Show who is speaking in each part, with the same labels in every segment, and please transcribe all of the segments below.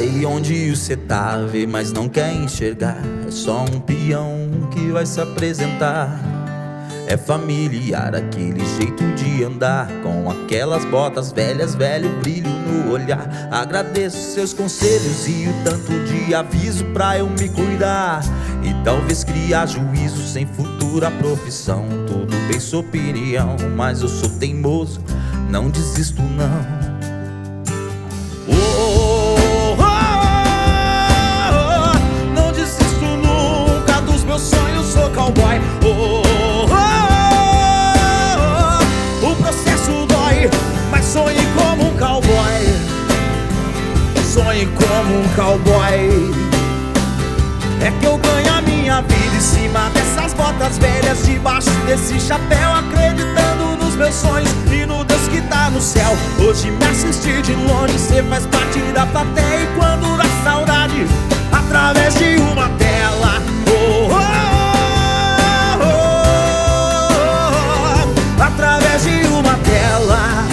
Speaker 1: Aí onde cê tá, vê, mas não quer enxergar. É só um peão que vai se apresentar. É familiar aquele jeito de andar, com aquelas botas velhas, velho brilho no olhar. Agradeço seus conselhos e o tanto de aviso pra eu me cuidar, e talvez criar juízo sem futura profissão. Tudo bem, sua opinião, mas eu sou teimoso, não desisto não. Não desisto nunca dos meus sonhos, sou cowboy. O processo dói, mas sonhe como um cowboy. Sonhe como um cowboy. É que eu ganho a minha vida em cima dessas botas velhas, debaixo desse chapéu, acreditando nos meus sonhos e no Deus que tá no céu. Hoje me assistir de longe, cê faz parte da plateia, e quando dá saudade, através de uma tela. Através de uma tela.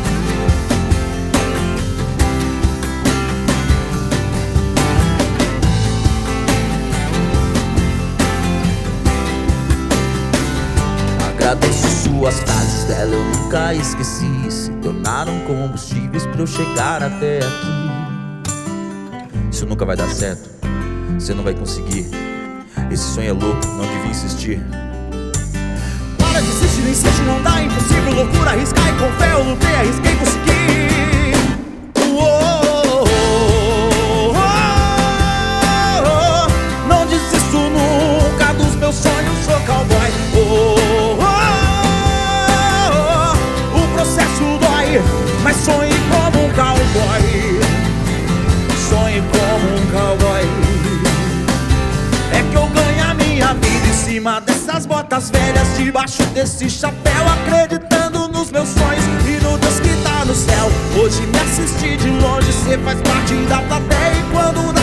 Speaker 1: Agradeço suas frases, dela eu nunca esqueci. Se tornaram combustíveis pra eu chegar até aqui. Isso nunca vai dar certo, você não vai conseguir. Esse sonho é louco, não devia insistir. Para de insistir, insiste, não dá, impossível. Loucura, arriscar e com fé eu lutei, arrisquei, consegui. Não desisto nunca dos meus sonhos, sou cowboy. O processo dói, mas sonhe como um cowboy. Sonhe como um cowboy. É que eu ganho a minha vida em cima dessas botas velhas, debaixo desse chapéu, acreditando nos meus sonhos e no Deus que tá no céu. Hoje me assistir de longe, cê faz parte da plateia, e quando dá